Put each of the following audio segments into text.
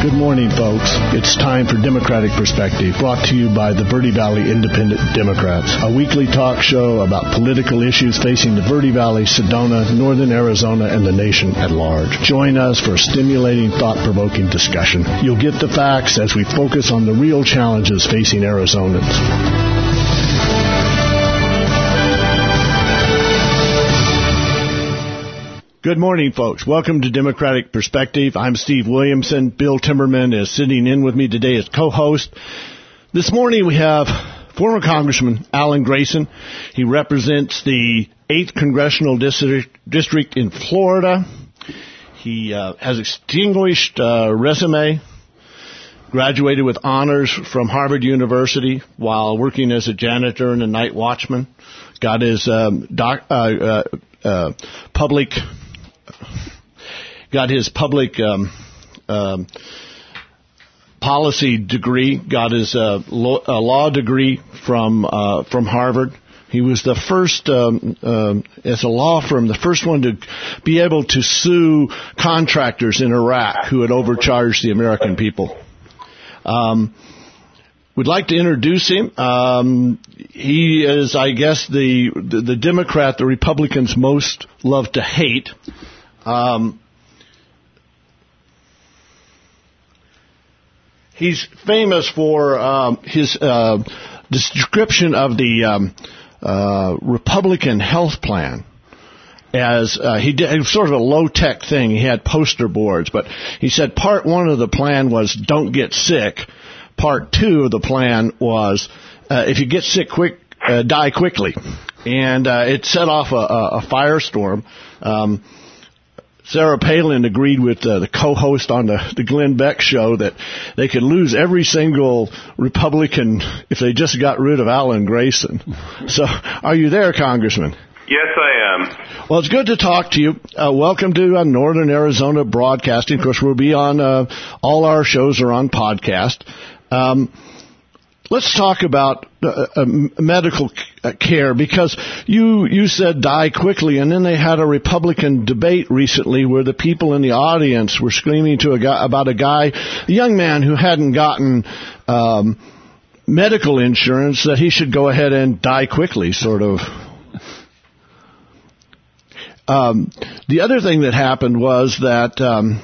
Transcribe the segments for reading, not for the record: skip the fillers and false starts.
Good morning, folks. It's time for Democratic Perspective, brought to you by the Verde Valley Independent Democrats, a weekly talk show about political issues facing the Verde Valley, Sedona, Northern Arizona, and the nation at large. Join us for a stimulating, thought-provoking discussion. You'll get the facts as we focus on the real challenges facing Arizonans. Good morning, folks. Welcome to Democratic Perspective. I'm Steve Williamson. Bill Timmerman is sitting in with me today as co-host. This morning we have former Congressman Alan Grayson. He represents the 8th Congressional District in Florida. He has distinguished resume, graduated with honors from Harvard University while working as a janitor and a night watchman. Got his public policy degree, got his law degree from Harvard. He was the first, as a law firm, the first one to be able to sue contractors in Iraq who had overcharged the American people. We'd like to introduce him. He is, I guess, the Democrat the Republicans most love to hate. He's famous for his description of the Republican health plan. As he did, it was sort of a low-tech thing. He had poster boards, but he said part one of the plan was don't get sick. Part two of the plan was if you get sick quick, die quickly. And it set off a firestorm. Sarah Palin agreed with the co-host on the Glenn Beck show that they could lose every single Republican if they just got rid of Alan Grayson. So are you there, Congressman? Yes, I am. Well, it's good to talk to you. Welcome to Northern Arizona Broadcasting. Of course, we'll be on all our shows are on podcast. Let's talk about medical care, because you said die quickly, and then they had a Republican debate recently where the people in the audience were screaming to a young man who hadn't gotten medical insurance, that he should go ahead and die quickly, sort of. The other thing that happened was that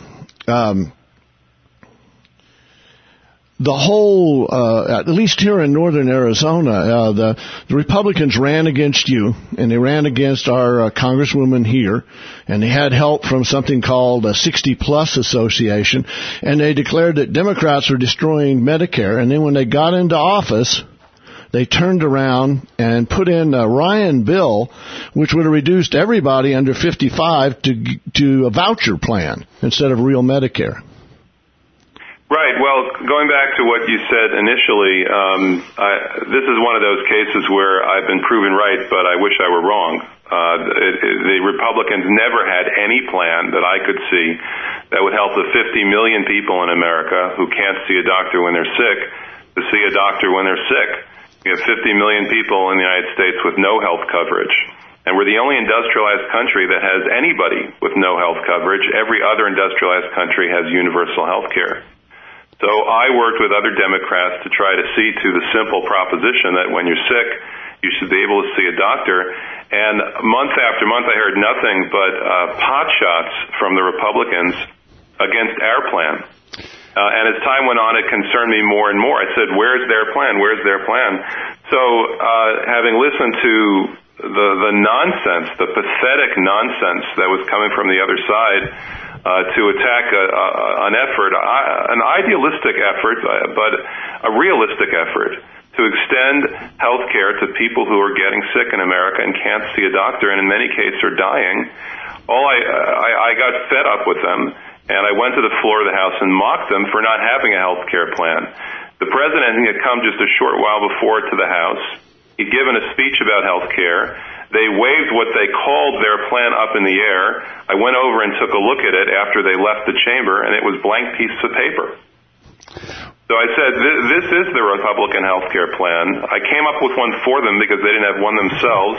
the whole, at least here in northern Arizona, the Republicans ran against you, and they ran against our Congresswoman here, and they had help from something called a 60 Plus Association, and they declared that Democrats were destroying Medicare, and then when they got into office, they turned around and put in a Ryan bill, which would have reduced everybody under 55 to a voucher plan instead of real Medicare. Right. Well, going back to what you said initially, this is one of those cases where I've been proven right, but I wish I were wrong. The Republicans never had any plan that I could see that would help the 50 million people in America who can't see a doctor when they're sick to see a doctor when they're sick. We have 50 million people in the United States with no health coverage. And we're the only industrialized country that has anybody with no health coverage. Every other industrialized country has universal health care. So I worked with other Democrats to try to see to the simple proposition that when you're sick, you should be able to see a doctor. And month after month, I heard nothing but pot shots from the Republicans against our plan. And as time went on, it concerned me more and more. I said, where's their plan? Where's their plan? So having listened to the nonsense, the pathetic nonsense that was coming from the other side, to attack an effort, an idealistic effort, but a realistic effort to extend health care to people who are getting sick in America and can't see a doctor, and in many cases are dying. I got fed up with them, and I went to the floor of the House and mocked them for not having a health care plan. The president had come just a short while before to the House. He'd given a speech about health care. They waved what they called their plan up in the air. I went over and took a look at it after they left the chamber, and it was blank pieces of paper. So I said, this is the Republican health care plan. I came up with one for them because they didn't have one themselves. I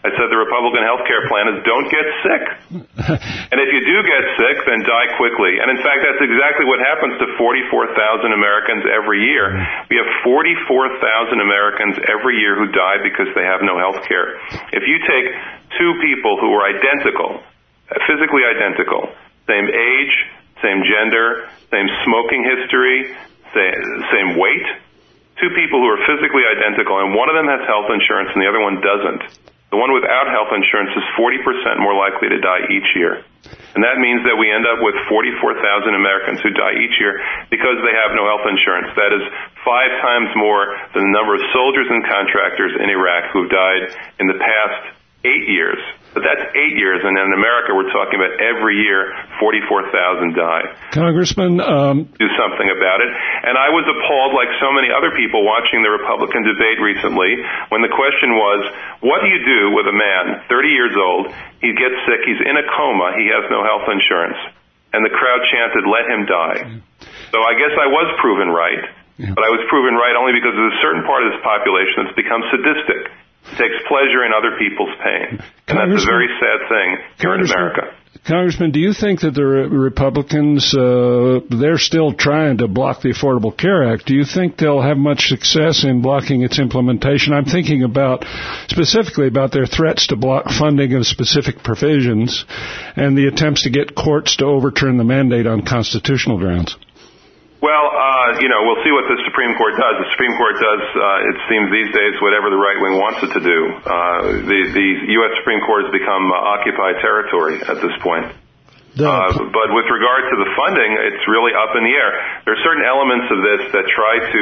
I said the Republican health care plan is don't get sick. And if you do get sick, then die quickly. And in fact, that's exactly what happens to 44,000 Americans every year. We have 44,000 Americans every year who die because they have no health care. If you take two people who are identical, physically identical, same age, same gender, same smoking history, same weight, two people who are physically identical, and one of them has health insurance and the other one doesn't. The one without health insurance is 40% more likely to die each year. And that means that we end up with 44,000 Americans who die each year because they have no health insurance. That is 5 times more than the number of soldiers and contractors in Iraq who've died in the past 8 years. But that's 8 years, and in America we're talking about every year 44,000 die. Congressman, do something about it. And I was appalled, like so many other people watching the Republican debate recently, when the question was, what do you do with a man, 30 years old, he gets sick, he's in a coma, he has no health insurance, and the crowd chanted, let him die. So I guess I was proven right, but I was proven right only because there's a certain part of this population that's become sadistic. Takes pleasure in other people's pain. And that's a very sad thing here in America. Congressman, do you think that the Republicans, they're still trying to block the Affordable Care Act? Do you think they'll have much success in blocking its implementation? I'm thinking specifically about their threats to block funding of specific provisions and the attempts to get courts to overturn the mandate on constitutional grounds. Well, we'll see what the Supreme Court does. The Supreme Court does, it seems these days, whatever the right wing wants it to do. The U.S. Supreme Court has become occupied territory at this point. But with regard to the funding, it's really up in the air. There are certain elements of this that try to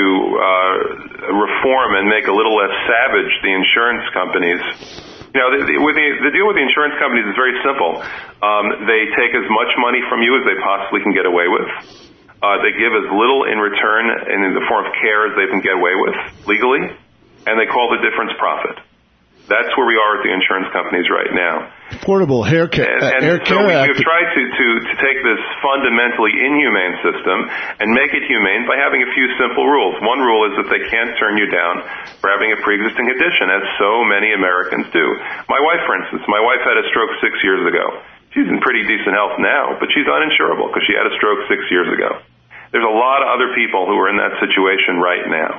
reform and make a little less savage the insurance companies. The deal with the insurance companies is very simple. They take as much money from you as they possibly can get away with. They give as little in return in the form of care as they can get away with legally, and they call the difference profit. That's where we are with the insurance companies right now. Affordable hair care. So we've tried to take this fundamentally inhumane system and make it humane by having a few simple rules. One rule is that they can't turn you down for having a pre-existing condition, as so many Americans do. My wife, for instance, had a stroke 6 years ago. She's in pretty decent health now, but she's uninsurable because she had a stroke 6 years ago. There's a lot of other people who are in that situation right now.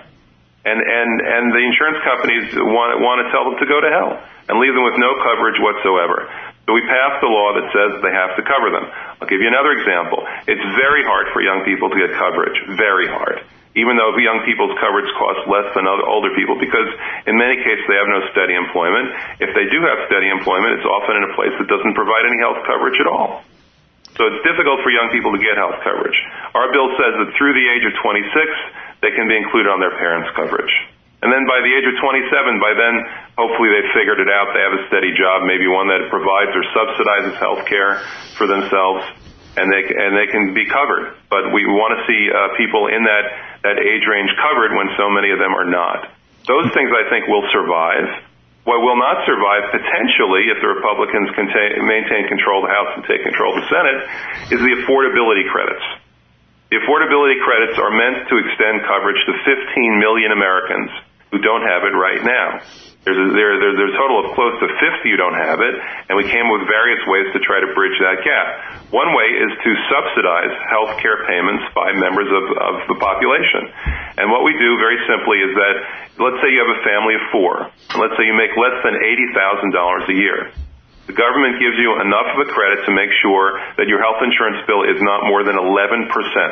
And the insurance companies want to tell them to go to hell and leave them with no coverage whatsoever. So we passed a law that says they have to cover them. I'll give you another example. It's very hard for young people to get coverage. Very hard. Even though young people's coverage costs less than older people, because in many cases they have no steady employment. If they do have steady employment, it's often in a place that doesn't provide any health coverage at all. So it's difficult for young people to get health coverage. Our bill says that through the age of 26, they can be included on their parents' coverage. And then by the age of 27, by then, hopefully they've figured it out. They have a steady job, maybe one that provides or subsidizes health care for themselves, and they can be covered. But we want to see people in that age range covered when so many of them are not. Those things, I think, will survive. What will not survive, potentially, if the Republicans maintain control of the House and take control of the Senate, is the affordability credits. The affordability credits are meant to extend coverage to 15 million Americans who don't have it right now. There's a total of close to 50 who don't have it, and we came up with various ways to try to bridge that gap. One way is to subsidize health care payments by members of the population. And what we do very simply is that, let's say you have a family of 4, and let's say you make less than $80,000 a year. The government gives you enough of a credit to make sure that your health insurance bill is not more than 11%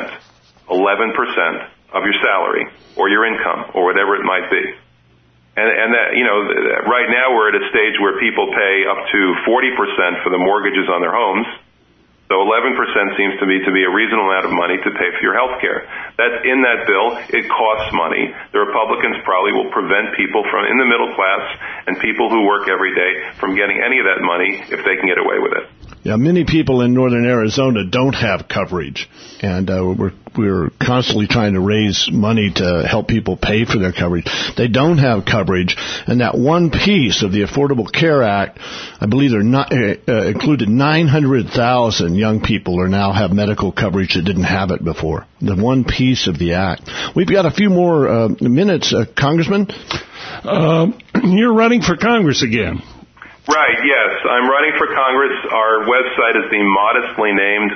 of your salary or your income or whatever it might be. And that, right now we're at a stage where people pay up to 40% for the mortgages on their homes. So 11% seems to me to be a reasonable amount of money to pay for your health care. That's in that bill. It costs money. The Republicans probably will prevent people from in the middle class and people who work every day from getting any of that money if they can get away with it. Yeah, many people in northern Arizona don't have coverage, and we're constantly trying to raise money to help people pay for their coverage. They don't have coverage, and that one piece of the Affordable Care Act, I believe included 900,000 young people who now have medical coverage that didn't have it before. The one piece of the act. We've got a few more minutes, Congressman. You're running for Congress again. Right, yes. I'm running for Congress. Our website is the modestly named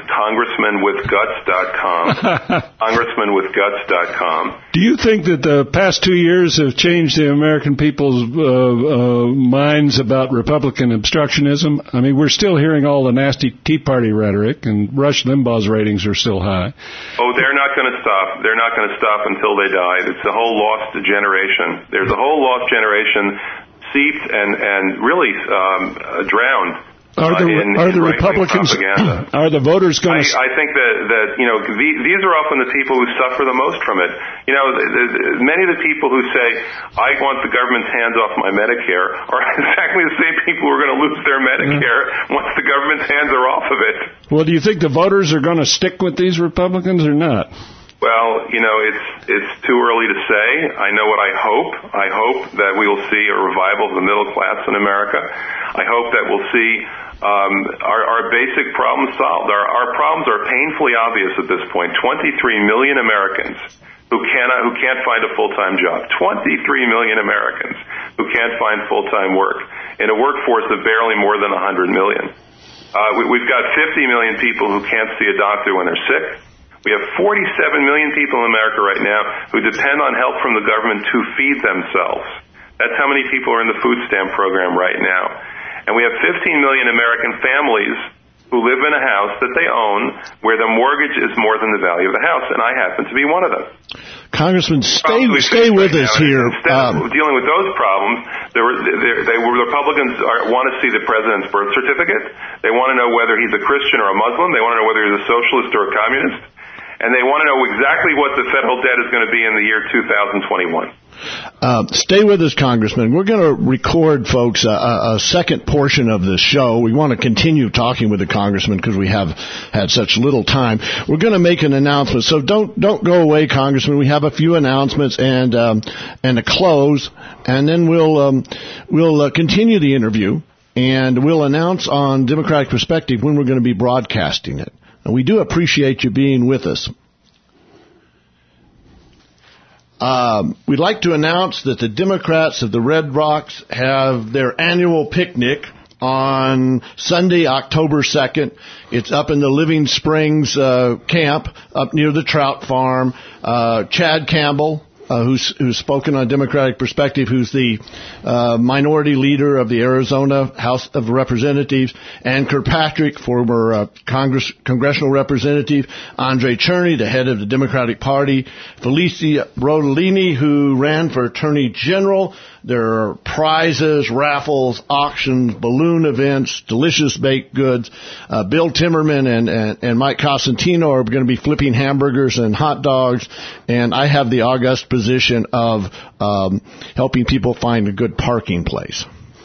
congressmanwithguts.com. congressmanwithguts.com. Do you think that the past 2 years have changed the American people's minds about Republican obstructionism? I mean, we're still hearing all the nasty Tea Party rhetoric, and Rush Limbaugh's ratings are still high. Oh, they're not going to stop. They're not going to stop until they die. It's a whole lost generation. There's a whole lost generation seeped and really drowned in the Republicans propaganda. Are the voters going to? I think that these are often the people who suffer the most from it. Many of the people who say I want the government's hands off my Medicare are exactly the same people who are going to lose their Medicare once the government's hands are off of it. Well, do you think the voters are going to stick with these Republicans or not? Well, it's too early to say. I know what I hope. I hope that we will see a revival of the middle class in America. I hope that we'll see our basic problems solved. Our problems are painfully obvious at this point. 23 million Americans who can't find a full-time job. 23 million Americans who can't find full-time work in a workforce of barely more than 100 million. We've got 50 million people who can't see a doctor when they're sick. We have 47 million people in America right now who depend on help from the government to feed themselves. That's how many people are in the food stamp program right now. And we have 15 million American families who live in a house that they own where the mortgage is more than the value of the house, and I happen to be one of them. Congressman, stay with us here. Instead of dealing with those problems, the Republicans want to see the president's birth certificate. They want to know whether he's a Christian or a Muslim. They want to know whether he's a socialist or a communist. And they want to know exactly what the federal debt is going to be in the year 2021. Stay with us, Congressman. We're going to record, folks, a second portion of this show. We want to continue talking with the Congressman because we have had such little time. We're going to make an announcement, so don't go away, Congressman. We have a few announcements and a close, and then we'll continue the interview, and we'll announce on Democratic Perspective when we're going to be broadcasting it. And we do appreciate you being with us. We'd like to announce that the Democrats of the Red Rocks have their annual picnic on Sunday, October 2nd. It's up in the Living Springs camp up near the trout farm. Chad Campbell, who's spoken on Democratic Perspective, who's the minority leader of the Arizona House of Representatives, Ann Kirkpatrick, former congressional representative, Andre Cherney, the head of the Democratic Party, Felicia Rodolini, who ran for Attorney General. There are prizes, raffles, auctions, balloon events, delicious baked goods. Bill Timmerman and Mike Cosentino are going to be flipping hamburgers and hot dogs. And I have the august position of helping people find a good parking place.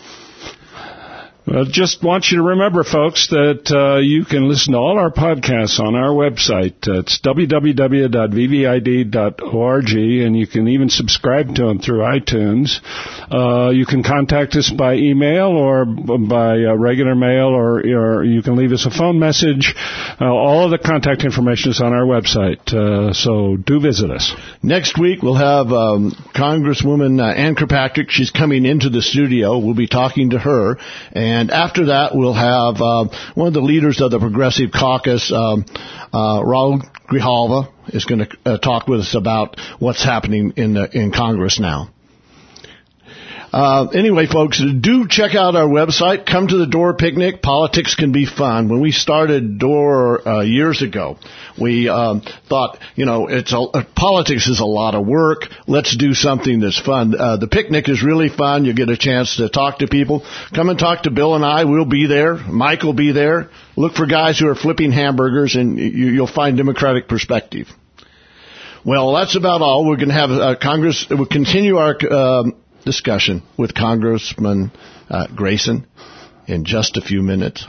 Well, just want you to remember, folks, that you can listen to all our podcasts on our website. It's www.vvid.org, and you can even subscribe to them through iTunes. You can contact us by email or by regular mail, or you can leave us a phone message. All of the contact information is on our website, so do visit us. Next week, we'll have Congresswoman Ann Kirkpatrick. She's coming into the studio. We'll be talking to her. And after that, we'll have one of the leaders of the Progressive Caucus, Raul Grijalva, is going to talk with us about what's happening in Congress now. Anyway, folks, do check out our website. Come to the Door Picnic. Politics can be fun. When we started Door years ago, we thought, politics is a lot of work. Let's do something that's fun. The picnic is really fun. You get a chance to talk to people. Come and talk to Bill and I. We'll be there. Mike will be there. Look for guys who are flipping hamburgers, and you'll find Democratic Perspective. Well, that's about all. We're going to have we'll continue our discussion with Congressman Grayson in just a few minutes.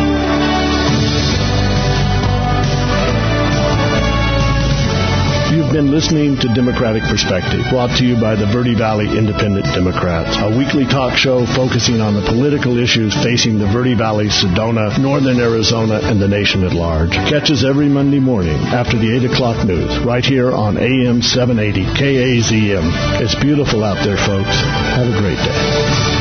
You've been listening to Democratic Perspective, brought to you by the Verde Valley Independent Democrats, a weekly talk show focusing on the political issues facing the Verde Valley, Sedona, northern Arizona, and the nation at large. Catch us every Monday morning after the 8 o'clock news, right here on AM 780 KAZM. It's beautiful out there, folks. Have a great day.